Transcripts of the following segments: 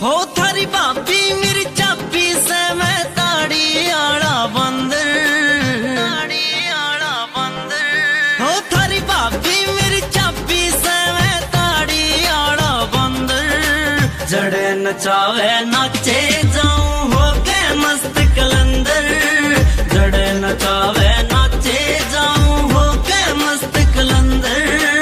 हो थारी भाभी मेरी चाबी से मैं ताड़ी आड़ा बंदर, ताड़ी आड़ा बंदर। हो थारी भाभी मेरी चाबी से मैं ताड़ी आड़ा बंदर। जड़े नचावे नाचे जाऊं हो के मस्त कलंदर। जड़े नचावे नाचे जाऊं हो के मस्त कलंदर।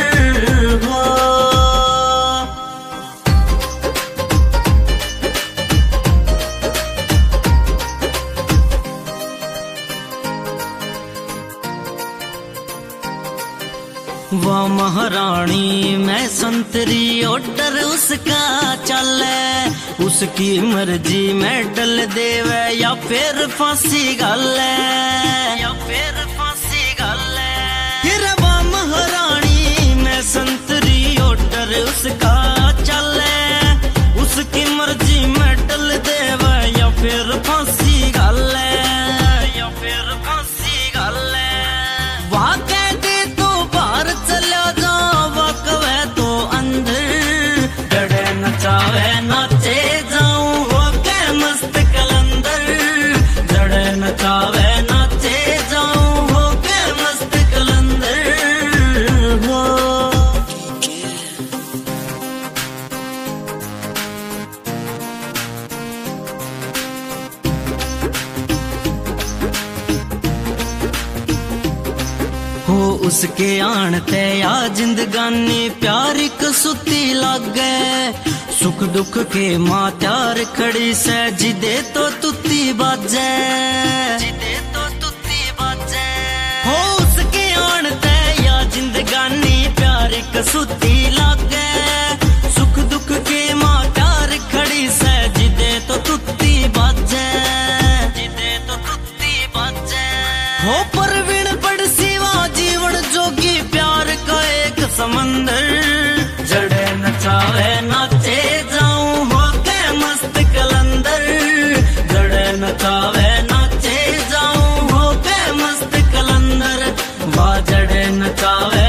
वाह महारानी मैं संतरी ऑर्डर उसका चले। उसकी मर्जी में डल देवे या फिर फांसी गाले, या फिर फांसी गाले। वाह महारानी मैं संतरी ऑर्डर उसका चले। उसकी मर्जी में डल देवे या फिर फांसी गाले, या फिर फांसी गाले। वाह नचावे नाचे जाऊं हो के मस्त कलंदर। जड़े नचावे नाचे जाऊं हो के मस्त कलंदर। हो उसके आनते या जिंदगानी प्यारी कसुती लागे। सुख दुख के माँ त्यार खड़ी से जिदे तो तुत्ती बाजे, जिदे तो तुत्ती बाजे। हो उसके आनते या जिंदगानी प्यारी कसुती लागे। सुख दुख के माँ त्यार खड़ी से जिदे तो तुत्ती बाजे, जिदे तो तुत्ती बाजे। हो परवीन बड़ सिवा जीवन जोगी प्यार का एक समंदर। जड़े नचावे नाचे जाऊं हो के मस्त कलंदर। जड़े नचावे नाचे जाऊं हो के मस्त कलंदर। वाह जड़े नचावे